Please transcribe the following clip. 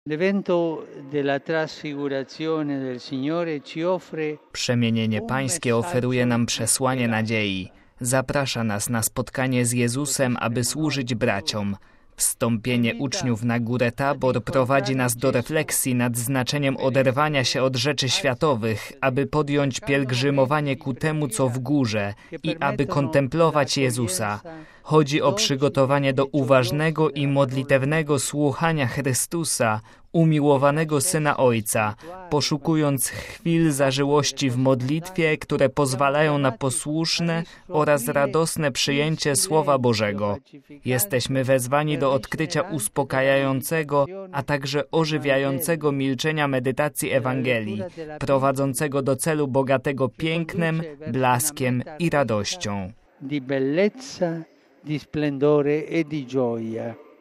Przemienienie Pańskie oferuje nam przesłanie nadziei. Zaprasza nas na spotkanie z Jezusem, aby służyć braciom. Wstąpienie uczniów na górę Tabor prowadzi nas do refleksji nad znaczeniem oderwania się od rzeczy światowych, aby podjąć pielgrzymowanie ku temu, co w górze i aby kontemplować Jezusa. Chodzi o przygotowanie do uważnego i modlitewnego słuchania Chrystusa, umiłowanego Syna Ojca, poszukując chwil zażyłości w modlitwie, które pozwalają na posłuszne oraz radosne przyjęcie Słowa Bożego. Jesteśmy wezwani do odkrycia uspokajającego, a także ożywiającego milczenia medytacji Ewangelii, prowadzącego do celu bogatego pięknem, blaskiem i radością. Di splendore e di gioia.